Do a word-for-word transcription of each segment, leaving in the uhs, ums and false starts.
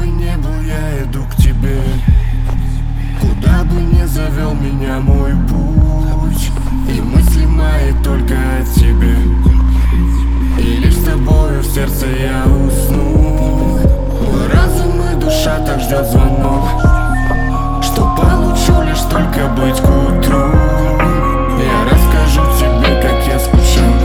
бы ни был, я иду к тебе. Куда бы ни завел меня мой путь, и мысли мои только о тебе. И лишь с тобою в сердце я усну. Мой разум и душа так ждет звонок, что получу лишь только быть к утру. Я расскажу тебе, как я скучал,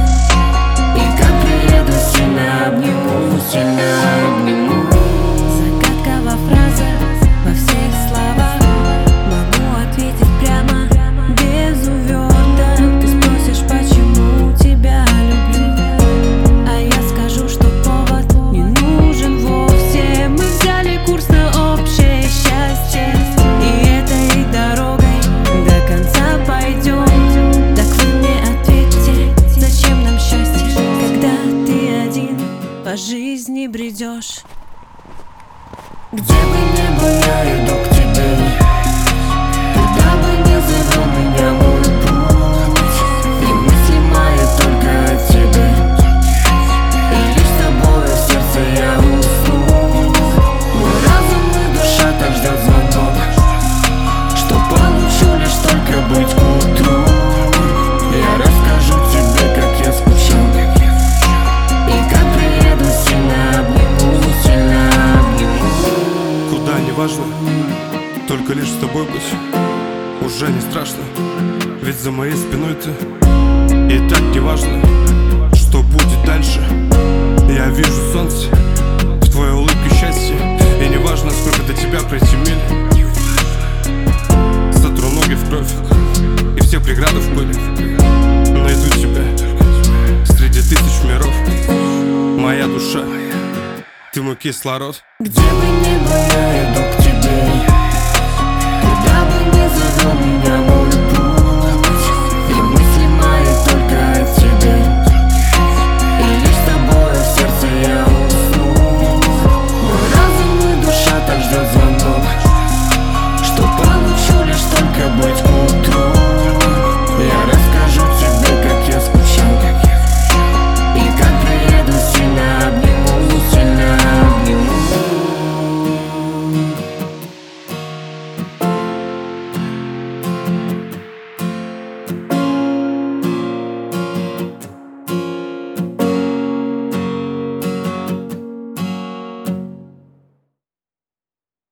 и как приеду, сильно обниму, сильно обниму. Загадка во фразах, во всех словах. Могу ответить прямо, без уверток. Ты спросишь, почему тебя люблю, а я скажу, что повод не нужен вовсе. Мы взяли курс на общее счастье, и этой дорогой до конца пойдем. Так вы мне ответьте, зачем нам счастье, когда ты один по жизни бредешь? Где бы ни был, я иду к тебе. Куда бы ни завел меня мой путь, и мысли мои только о тебе. И лишь с тобою в сердце я усну. Мой разум и душа так ждет звонок, что получу лишь только быть к утру. Я расскажу тебе, как я скучал, и как приеду, сильно обниму, сильно обниму. Куда не важно, только лишь с тобой быть уже не страшно, ведь за моей спиной ты. И так не важно, что будет дальше. Я вижу солнце в твоей улыбке счастье, и не важно, сколько до тебя пройти миль. Сотру ноги в кровь и все преграды в пыли. Найду тебя среди тысяч миров. Моя душа, ты мой кислород. Где бы ни был, я иду к тебе. Куда бы ни завел меня мой путь,